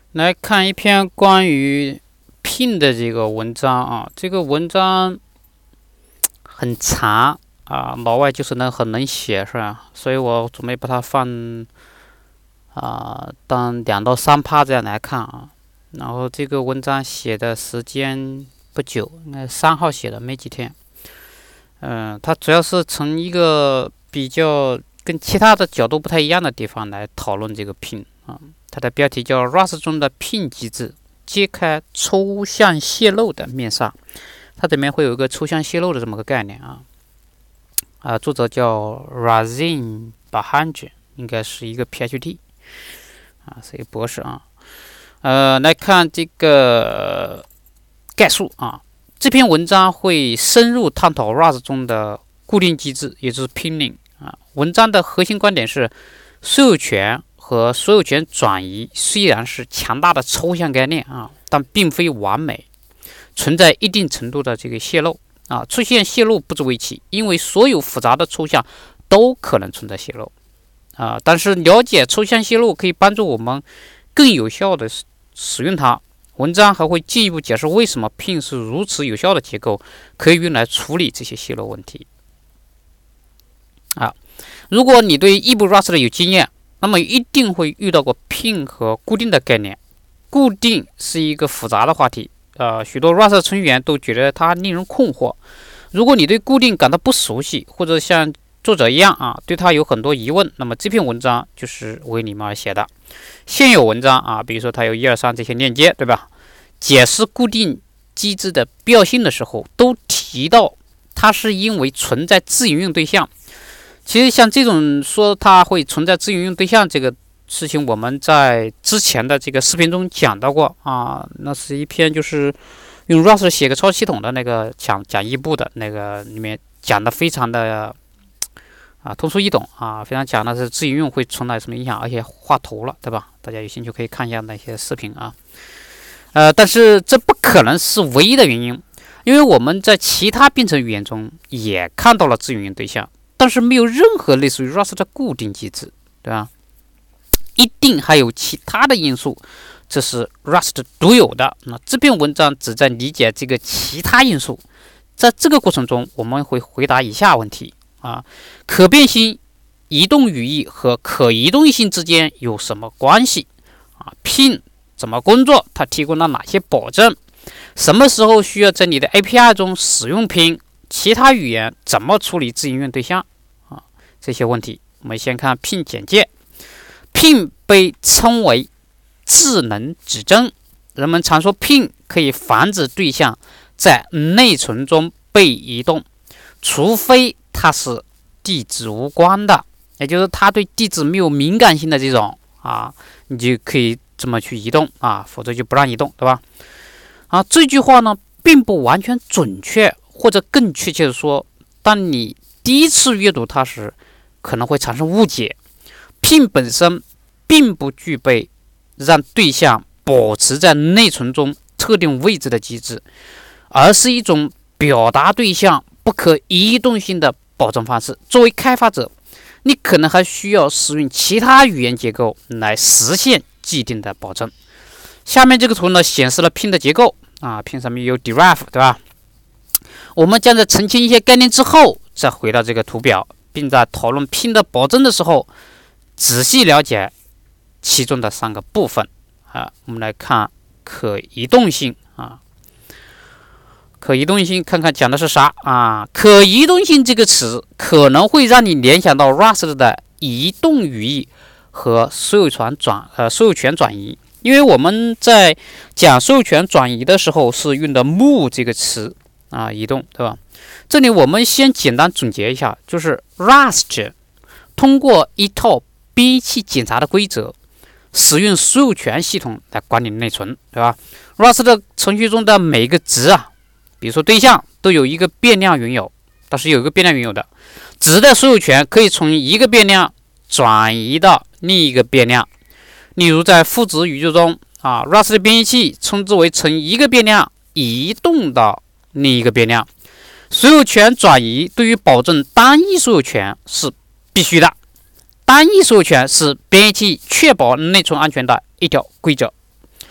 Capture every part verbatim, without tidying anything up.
来看一篇关于 pin 的这个文章啊，这个文章很长啊，老外就是能很能写是吧？所以我准备把它放啊当两到三趴这样来看啊。然后这个文章写的时间不久，应该三号写的，没几天。嗯、呃，它主要是从一个比较跟其他的角度不太一样的地方来讨论这个 pin 啊。它的标题叫 Rust 中的 pin 机制揭开抽象泄露的面纱。它里面会有一个抽象泄露的这么个概念啊。啊，作者叫 Razin Bahanji， 应该是一个 PhD 啊，是一个博士啊。呃，来看这个概述啊。这篇文章会深入探讨 Rust 中的固定机制，也就是 pinning 啊。文章的核心观点是，所有权和所有权转移虽然是强大的抽象概念啊，但并非完美，存在一定程度的这个泄露啊。出现泄露不足为奇，因为所有复杂的抽象都可能存在泄露啊。但是了解抽象泄露可以帮助我们更有效的使用它。文章还会进一步解释为什么 pin 是如此有效的结构，可以用来处理这些泄露问题啊。如果你对异步 Rust 有经验，那么一定会遇到过 pin 和固定的概念。固定是一个复杂的话题，呃，许多 Rust 成员都觉得它令人困惑。如果你对固定感到不熟悉，或者像作者一样啊，对它有很多疑问，那么这篇文章就是为你们而写的。现有文章啊，比如说它有一二三这些链接，对吧？解释固定机制的必要性的时候，都提到它是因为存在自营用对象。其实像这种说它会存在自营用对象这个事情，我们在之前的这个视频中讲到过啊，那是一篇就是用 Rust 写个超系统的那个讲讲异步的那个里面讲的非常的啊通俗易懂啊，非常讲的是自营用会存在什么影响，而且画图了，对吧？大家有兴趣可以看一下那些视频啊。呃，但是这不可能是唯一的原因，因为我们在其他编程语言中也看到了自营用对象，但是没有任何类似于 Rust 的固定机制，对吧？一定还有其他的因素，这是 Rust 独有的。那这篇文章旨在理解这个其他因素。在这个过程中，我们会回答以下问题啊：可变性移动语义和可移动性之间有什么关系？啊 ，pin 怎么工作？它提供了哪些保证？什么时候需要在你的 A P I 中使用 pin？ 其他语言怎么处理自营用对象？啊，这些问题，我们先看 pin 简介。pin 被称为智能指针，人们常说 pin 可以防止对象在内存中被移动，除非它是地址无关的，也就是它对地址没有敏感性的这种啊，你就可以这么去移动啊，否则就不让移动，对吧？啊，这句话呢并不完全准确，或者更确切的说，当你第一次阅读它时，可能会产生误解。pin 本身并不具备让对象保持在内存中特定位置的机制，而是一种表达对象不可移动性的保证方式。作为开发者，你可能还需要使用其他语言结构来实现既定的保证。下面这个图呢显示了 pin 的结构啊 ，pin 上面有 derive， 对吧？我们将在澄清一些概念之后，再回到这个图表，并在讨论 pin 的保证的时候，仔细了解其中的三个部分啊。我们来看可移动性啊，可移动性看看讲的是啥啊？可移动性这个词可能会让你联想到 Rust 的移动语义和所有权转呃所有权转移，因为我们在讲所有权转移的时候是用的 move 这个词啊，移动，对吧？这里我们先简单总结一下，就是 Rust 通过一套编译器检查的规则，使用所有权系统来管理内存，对吧 ？Rust 的程序中的每个值啊，比如说对象，都有一个变量拥有，它是有一个变量拥有的。值的所有权可以从一个变量转移到另一个变量。例如在赋值语句中啊 ，Rust 的编译器称之为从一个变量移动到另一个变量。所有权转移对于保证单一所有权是必须的。单一所有权是编译器确保内存安全的一条规则。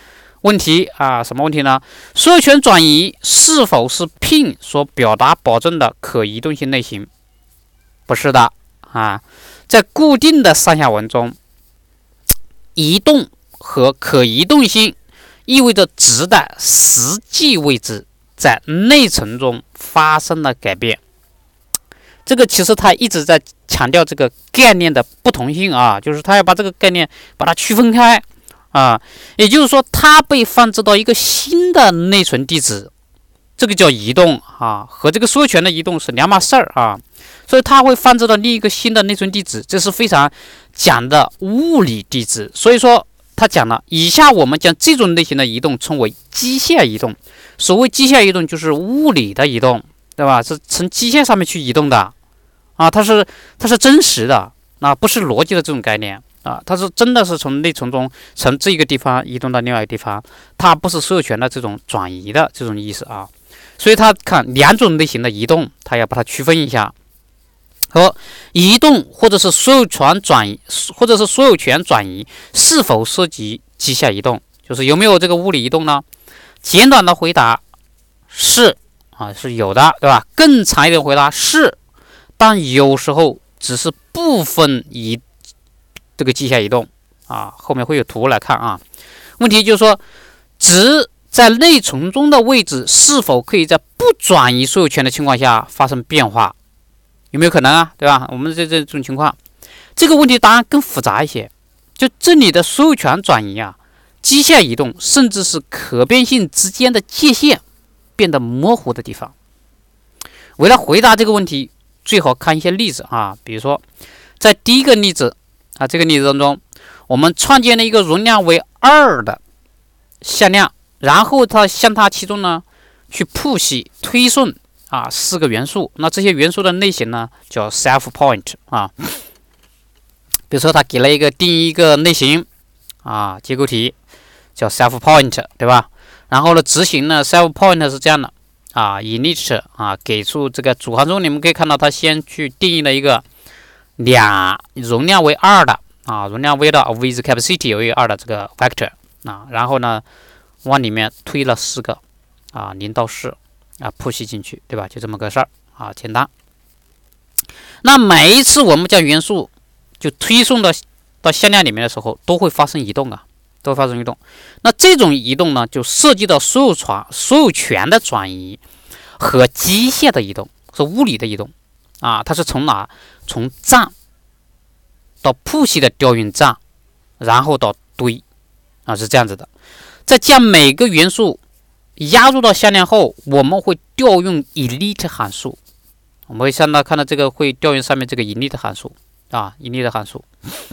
问题啊，什么问题呢？所有权转移是否是 Pin 所表达保证的可移动性类型？不是的啊，在固定的上下文中，移动和可移动性意味着值的实际位置在内存中发生了改变。这个其实他一直在强调这个概念的不同性啊，就是他要把这个概念把它区分开啊，也就是说，它被放置到一个新的内存地址，这个叫移动啊，和这个所有权的移动是两码事儿啊，所以它会放置到另一个新的内存地址，这是非常讲的物理地址。所以说，他讲了，以下我们将这种类型的移动称为机械移动。所谓机械移动，就是物理的移动，对吧？是从机械上面去移动的啊，它是它是真实的啊，不是逻辑的这种概念。啊，它是真的是从内存中从这个地方移动到另外一个地方，它不是所有权的这种转移的这种意思啊。所以它看两种类型的移动，它要把它区分一下。和移动或者是所有权转移，或者是所有权转移是否涉及机械移动，就是有没有这个物理移动呢？简短的回答是啊，是有的，对吧？更长一点回答是，但有时候只是部分移。这个机械移动啊，后面会有图来看啊。问题就是说，值在内存中的位置是否可以在不转移所有权的情况下发生变化？有没有可能啊？对吧？我们这这种情况，这个问题答案更复杂一些。就这里的所有权转移啊，机械移动，甚至是可变性之间的界限变得模糊的地方。为了回答这个问题，最好看一些例子啊，比如说，在第一个例子。啊，这个例子当中，我们创建了一个容量为二的向量，然后它向它其中呢去 push 推送啊四个元素，那这些元素的类型呢叫 self point 啊。比如说，它给了一个定义一个类型啊结构体叫 self point， 对吧？然后呢，执行呢 self point 是这样的啊 ，init 啊给出这个主行中，你们可以看到它先去定义了一个。两容量为二的啊，容量为的 with capacity 为二的这个 vector 啊，然后呢往里面推了四个啊零到四啊 push 进去，对吧？就这么个事儿啊，简单。那每一次我们将元素就推送到到向量里面的时候，都会发生移动啊，都会发生移动。那这种移动呢，就涉及到所有权所有权的转移和机械的移动，是物理的移动啊，它是从哪？从站到 push 的调用站，然后到堆啊，是这样子的。在将每个元素压入到向量后，我们会调用 init 函数。我们会看到看到这个会调用上面这个 init 函数啊 ，init 函数。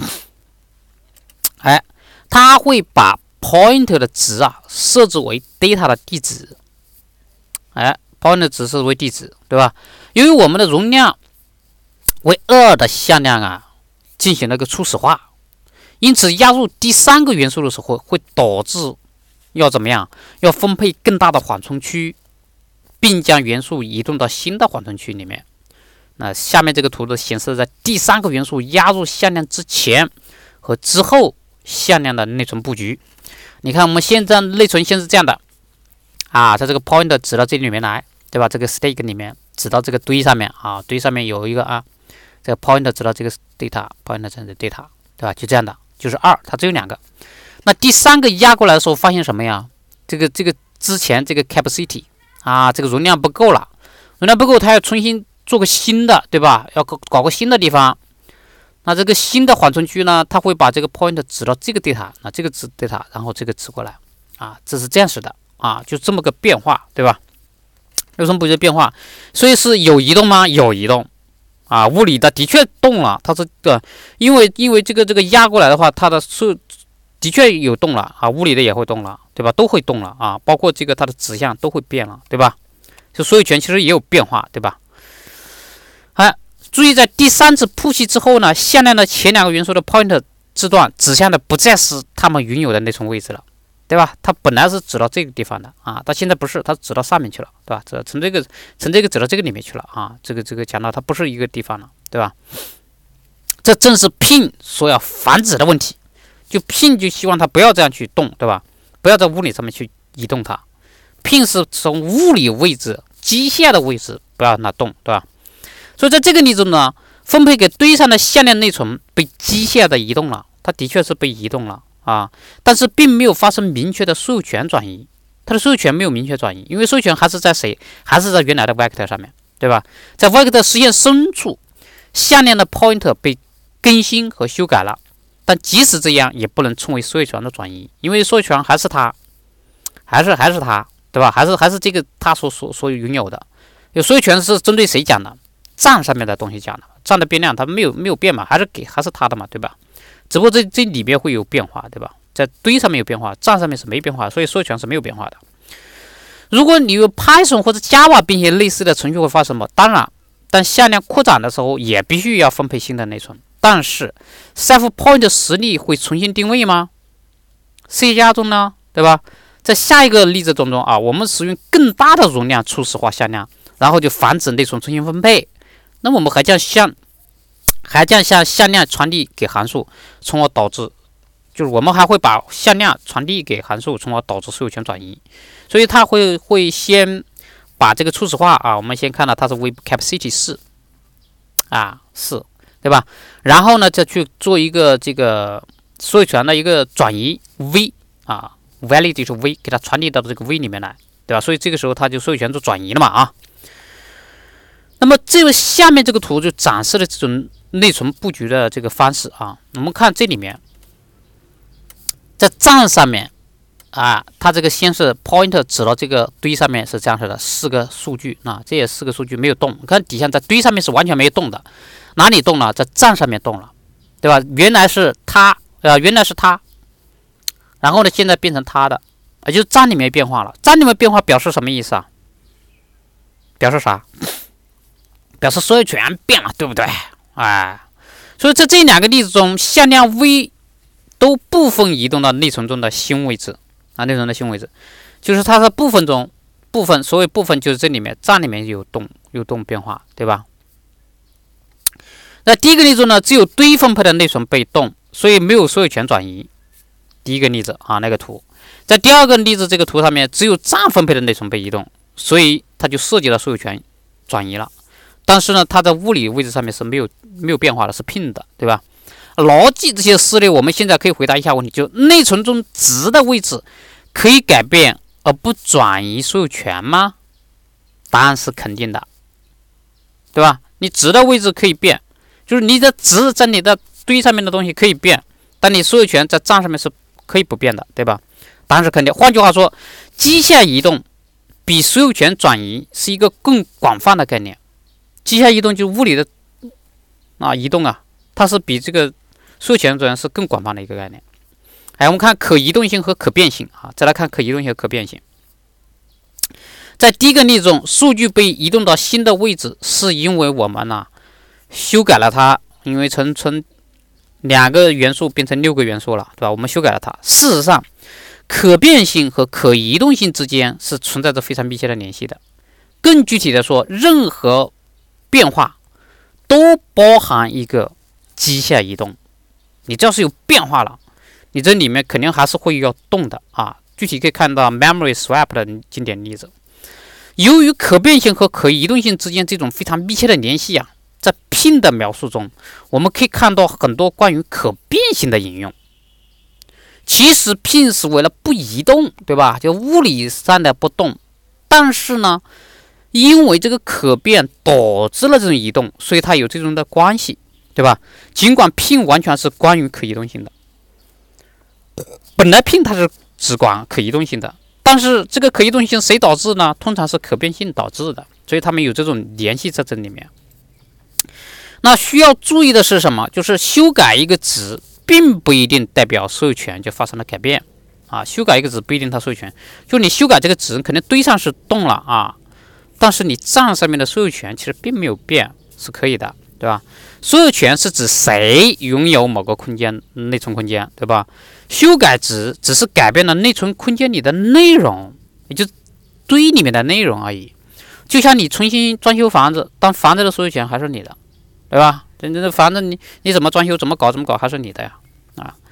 哎，它会把 point 的值啊设置为 data 的地址。哎 ，point 的值设置为地址，对吧？由于我们的容量为二的向量啊，进行了个初始化，因此压入第三个元素的时候，会导致要怎么样？要分配更大的缓冲区，并将元素移动到新的缓冲区里面。那下面这个图的显示在第三个元素压入向量之前和之后向量的内存布局。你看，我们现在内存先是这样的啊，在这个 point 指到这里面来，对吧？这个 stack 里面指到这个堆上面啊，堆上面有一个啊。这个 point 指到这个 data，point 这是 data， 对吧？就这样的，就是二，它只有两个。那第三个压过来的时候，发现什么呀？这个这个之前这个 capacity 啊，这个容量不够了，容量不够，它要重新做个新的，对吧？要搞搞个新的地方。那这个新的缓冲区呢，它会把这个 point 指到这个 data， 那这个指 data， 然后这个指过来啊，这是这样式的啊，就这么个变化，对吧？有什么不就变化？所以是有移动吗？有移动。啊，物理的的确动了，它是的，因为因为这个这个压过来的话，它的是的确有动了啊，物理的也会动了，对吧？都会动了啊，包括这个它的指向都会变了，对吧？就所有权其实也有变化，对吧？哎，注意在第三次 push 之后呢，向量的前两个元素的 point 字段指向的不再是它们原有的内存位置了。对吧？它本来是指到这个地方的啊，它现在不是，它指到上面去了，对吧？这从这个从这个指到这个里面去了啊，这个这个讲到它不是一个地方了，对吧？这正是 Pin 所要防止的问题，就 Pin 就希望它不要这样去动，对吧？ 不要在物理上面去移动它。pin 是从物理位置、机械的位置，不要让它动，对吧？所以在这个例子呢，分配给堆上的向量内存被机械的移动了，它的确是被移动了啊，但是并没有发生明确的所有权转移，它的所有权没有明确转移，因为所有权还是在谁？还是在原来的 vector 上面，对吧？在 vector 实现深处，向量的 pointer 被更新和修改了，但即使这样，也不能称为所有权的转移，因为所有权还是它，还是还是它，对吧？还是还是这个它所所所拥有的。有所有权是针对谁讲的？账上面的东西讲的，账的变量它没有没有变嘛，还是给还是它的嘛，对吧？只不过这这里面会有变化，对吧？在堆上面有变化，账上面是没变化，所以所有权是没有变化的。如果你用 Python 或者 Java 并且类似的程序会发生什么？当然，当向量扩展的时候，也必须要分配新的内存。但是 self point 实例会重新定位吗 ？C 加中呢，对吧？在下一个例子当中啊，我们使用更大的容量初始化向量，然后就防止内存重新分配。那么我们还将向还将向向量传递给函数，从而导致，就是我们还会把向量传递给函数，从而导致所有权转移。所以它会会先把这个初始化啊，我们先看到它是 with capacity 四啊四，对吧？然后呢，再去做一个这个所有权的一个转移 v 啊 validate v 给它传递到这个 v 里面来，对吧？所以这个时候它就所有权就转移了嘛啊。那么这个下面这个图就展示了这种内存布局的这个方式啊。我们看这里面，在账上面啊，它这个先是 pointer 指到这个堆上面是这样式的四个数据啊，这也四个数据没有动。你看底下在堆上面是完全没有动的，哪里动了？在账上面动了，对吧？原来是它，呃，原来是它，然后呢，现在变成它的，也就是账里面变化了。账里面变化表示什么意思啊？表示啥？表示所有权变了，对不对？哎，所以在这两个例子中，向量 v 都部分移动到内存中的新位置啊，内存的新位置，就是它的部分中部分，所谓部分就是这里面账里面有动有动变化，对吧？那第一个例子呢，只有堆分配的内存被动，所以没有所有权转移。第一个例子啊，那个图，在第二个例子这个图上面，只有账分配的内存被移动，所以它就涉及到所有权转移了。但是呢，它在物理位置上面是没有没有变化的，是 pin 的，对吧？逻辑这些思虑，我们现在可以回答一下问题：就内存中值的位置可以改变而不转移所有权吗？答案是肯定的，对吧？你值的位置可以变，就是你的值在你的堆上面的东西可以变，但你所有权在账上面是可以不变的，对吧？答案是肯定。换句话说，机械移动比所有权转移是一个更广泛的概念。机械移动就是物理的啊移动啊，它是比这个所有权转移是更广泛的一个概念。哎，我们看可移动性和可变性啊，再来看可移动性和可变性。在第一个例子中，数据被移动到新的位置，是因为我们呢、啊、修改了它，因为从从两个元素变成六个元素了，对吧？我们修改了它。事实上，可变性和可移动性之间是存在着非常密切的联系的。更具体的说，任何变化都包含一个机械移动。你只要是有变化了，你这里面肯定还是会要动的啊。具体可以看到 memory swap 的经典例子。由于可变性和可移动性之间这种非常密切的联系啊，在 pin 的描述中，我们可以看到很多关于可变性的引用。其实 pin 是为了不移动，对吧？就物理上的不动，但是呢，因为这个可变导致了这种移动，所以它有这种的关系，对吧？尽管 pin 完全是关于可移动性的，本来 pin 它是只管可移动性的，但是这个可移动性谁导致呢？通常是可变性导致的，所以它们有这种联系在这里面。那需要注意的是什么？就是修改一个值，并不一定代表所有权就发生了改变啊。修改一个值不一定它所有权，就你修改这个值，肯定堆上是动了啊。但是你账上面的所有权其实并没有变，是可以的，对吧？所有权是指谁拥有某个空间内存空间，对吧？修改值只是改变了内存空间里的内容，也就是堆里面的内容而已。就像你重新装修房子，但房子的所有权还是你的，对吧？这这房子你你怎么装修怎么搞怎么搞还是你的呀，啊，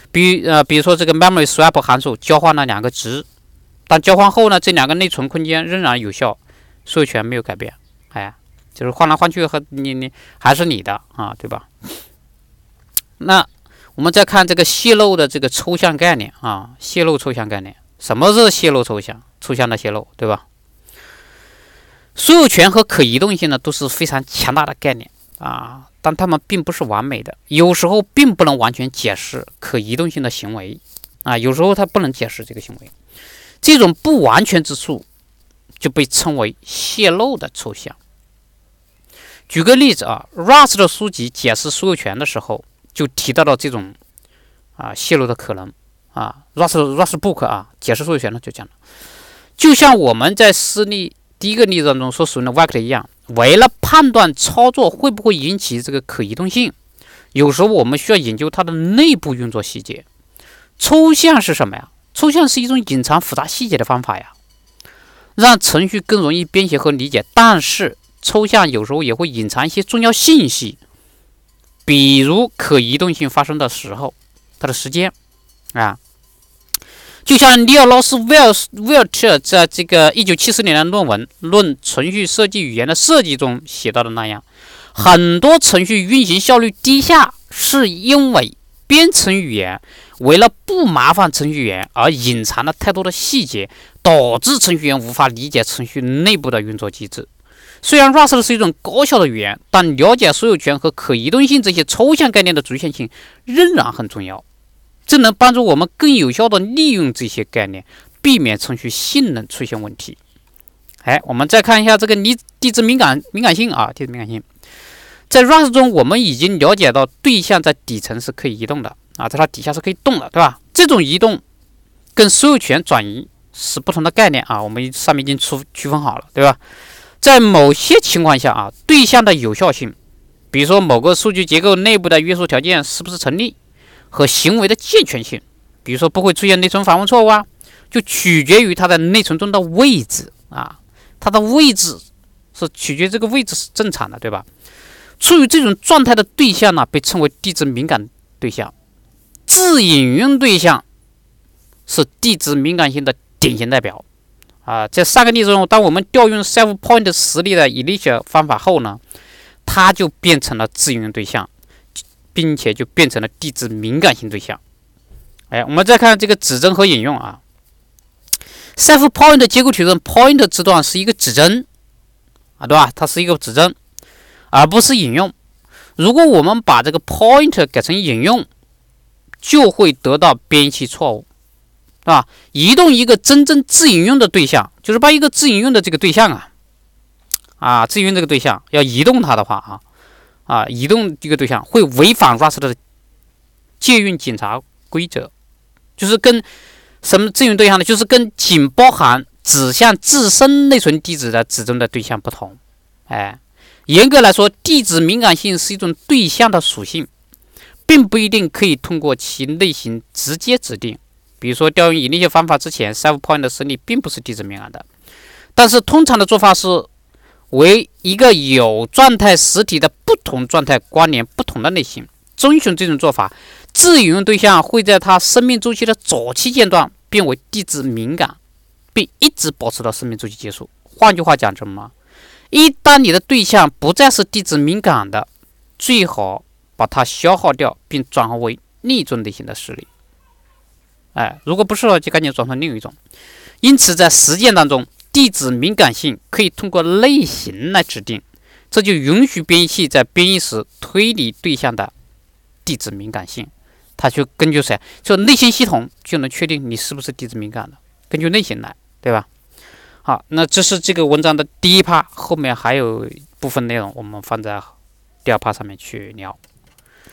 比呃，比如说这个 memory swap 函数交换了两个值，但交换后呢，这两个内存空间仍然有效，所有权没有改变。哎，就是换来换去和你你还是你的啊，对吧？那我们再看这个泄露的这个抽象概念啊，泄露抽象概念，什么是泄露抽象？抽象的泄露，对吧？所有权和可移动性呢都是非常强大的概念啊，但它们并不是完美的，有时候并不能完全解释可移动性的行为啊，有时候它不能解释这个行为，这种不完全之处就被称为泄露的抽象。举个例子啊 ，Rust 的书籍解释所有权的时候就提到了这种啊泄露的可能啊 ，Rust Rust Book 啊解释所有权的就讲了，就像我们在示例第一个例子当中所使用的 vector 一样，为了判断操作会不会引起这个可移动性，有时候我们需要研究它的内部运作细节。抽象是什么呀？抽象是一种隐藏复杂细节的方法呀，让程序更容易编写和理解。但是抽象有时候也会隐藏一些重要信息，比如可移动性发生的时候，它的时间啊。就像尼尔劳斯威尔威尔特在这个一九七四年的论文《论程序设计语言的设计》中写到的那样，很多程序运行效率低下，是因为编程语言为了不麻烦程序员而隐藏了太多的细节，导致程序员无法理解程序内部的运作机制。虽然 Rust 是一种高效的语言，但了解所有权和可移动性这些抽象概念的局限性仍然很重要。这能帮助我们更有效地利用这些概念，避免程序性能出现问题。哎，我们再看一下这个地质敏感敏感性啊，地质敏感性。在 Rust 中，我们已经了解到对象在底层是可以移动的啊，在它底下是可以动的，对吧？这种移动跟所有权转移是不同的概念啊，我们上面已经区区分好了，对吧？在某些情况下啊，对象的有效性，比如说某个数据结构内部的约束条件是不是成立，和行为的健全性，比如说不会出现内存访问错误啊，就取决于它在内存中的位置啊，它的位置是取决于这个位置是正常的，对吧？处于这种状态的对象呢，被称为地质敏感对象。自引用对象是地质敏感性的典型代表啊。在上个例子中，当我们调用 self point 实例的 initial 方法后呢，它就变成了自引用对象，并且就变成了地质敏感性对象。哎，我们再看这个指针和引用啊。self point 结构体中 point 字段是一个指针啊，对吧？它是一个指针，而不是引用。如果我们把这个 point 改成引用，就会得到编辑错误，是吧？移动一个真正自引用的对象，就是把一个自引用的这个对象啊，啊，自引用这个对象要移动它的话啊。啊，移动这个对象会违反 Rust 的借用检查规则，就是跟什么自引用对象呢？就是跟仅包含指向自身内存地址的指针的对象不同。哎，严格来说，地址敏感性是一种对象的属性，并不一定可以通过其类型直接指定。比如说，调用引力学方法之前 ，self point 的实例并不是地址敏感的，但是通常的做法是为一个有状态实体的不同状态关联不同的类型。遵循这种做法，自引用对象会在它生命周期的早期阶段变为地质敏感，并一直保持到生命周期结束。换句话讲，什么？一旦你的对象不再是地质敏感的，最好把它消耗掉，并转化为另一种类型的实例。哎，如果不是，就赶紧转成另一种。因此，在实践当中，地址敏感性可以通过类型来指定，这就允许编译器在编译时推理对象的地址敏感性。它就根据谁，就内型系统就能确定你是不是地址敏感的，根据类型来，对吧？好，那这是这个文章的第一趴，后面还有部分内容，我们放在第二趴上面去聊。